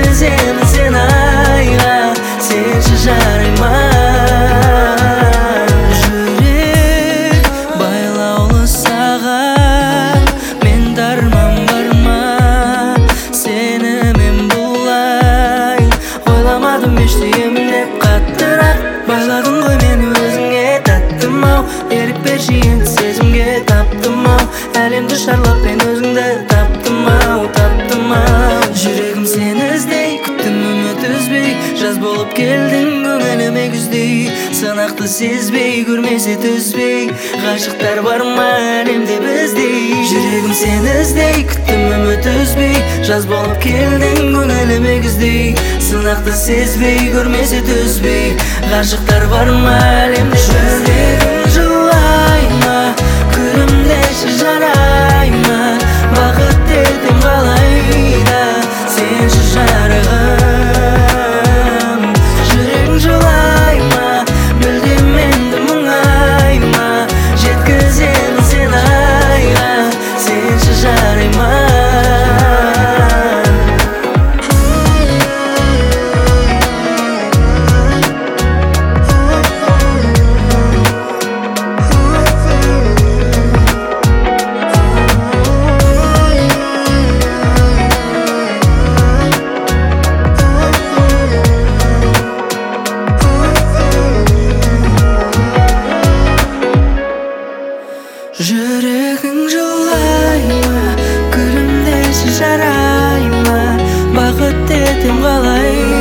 жеткіземін сені айға, сенші жарай ма? Жүрек байлаулы саған, мен дарман бар ма? Сені мен бұлай ойламадым ештеңемін деп қаттырақ байладың ғой мені өзіңе, таттым-ау. Ерік берші енді сезімге, таптым-ау. Әлемді шарлап мен өзіңді таптым-ау, таптым-ау. Жүрегім сені іздей, күттім үміт үзбей, жаз болып келдің көңіліме күздей. Сынақты сезбей, көрмесе түзбей, ғашықтар бар ма әлемде біздей? Жүрегім сені іздей, күттім үміт үзбей, жаз болып келдің көңіліме күздей. Сынақты сезбей, көрмесе түзбей, ғашықтар бар ма әлемде? Жүрегім жылай ма, күлімдеші жарай ма? Бақыт ертең қалайда, сенші жарығым. Жүрегің жылай ма, мүлдем енді мұңай ма? Жеткіземін сені айға, сенші жарай ма? Жүрегің жылай ма, күлімдеші жарай ма? Бақыт ертең қалай